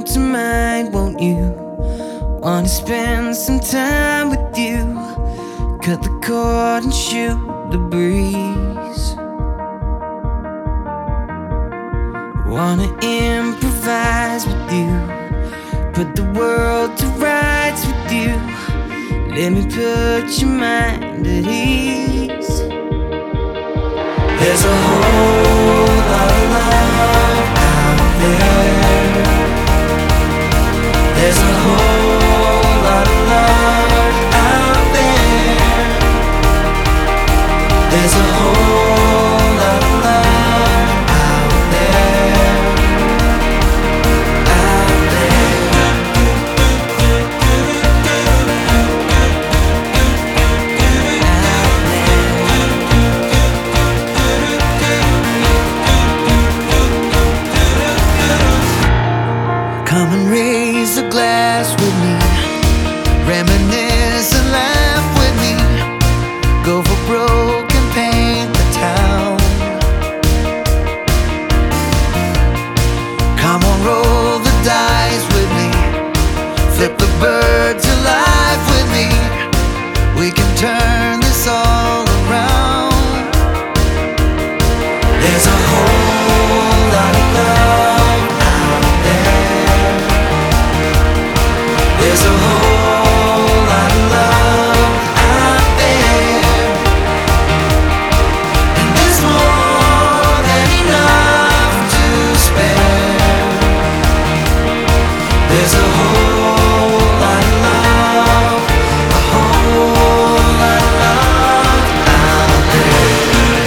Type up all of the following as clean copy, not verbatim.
around tonight, won't you? Wanna spend some time with you. Cut the cord and shoot the breeze. Wanna improvise with you. Put the world to rights with you. Let me put your mind at ease. There's a whole lot of love out there. There's a whole lot of love out there. There's a whole lot of love out there. Out there. Come and raise a glass with me. Reminisce and laugh with me. Go for broke and paint the town. Come on, roll the dice with me. Flip the bird to life with me. We can turn this all around. There's a whole lot of love out there. There's a whole lot of love out there. And there's more than enough to spare. There's a whole lot of love, a whole lot of love out there.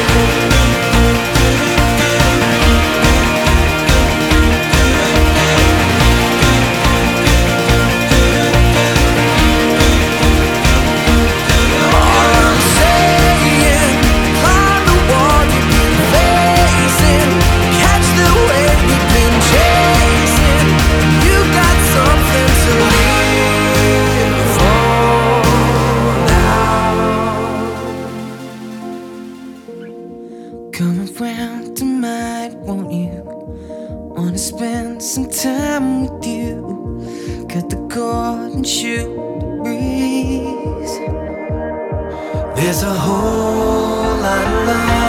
All I'm saying, climb the wall you've been facing. Catch the wave you've been chasing. You got something to live for now. Come around tonight, won't you? Wanna spend some time with you. Cut the cord and shoot the breeze. There's a whole lot of love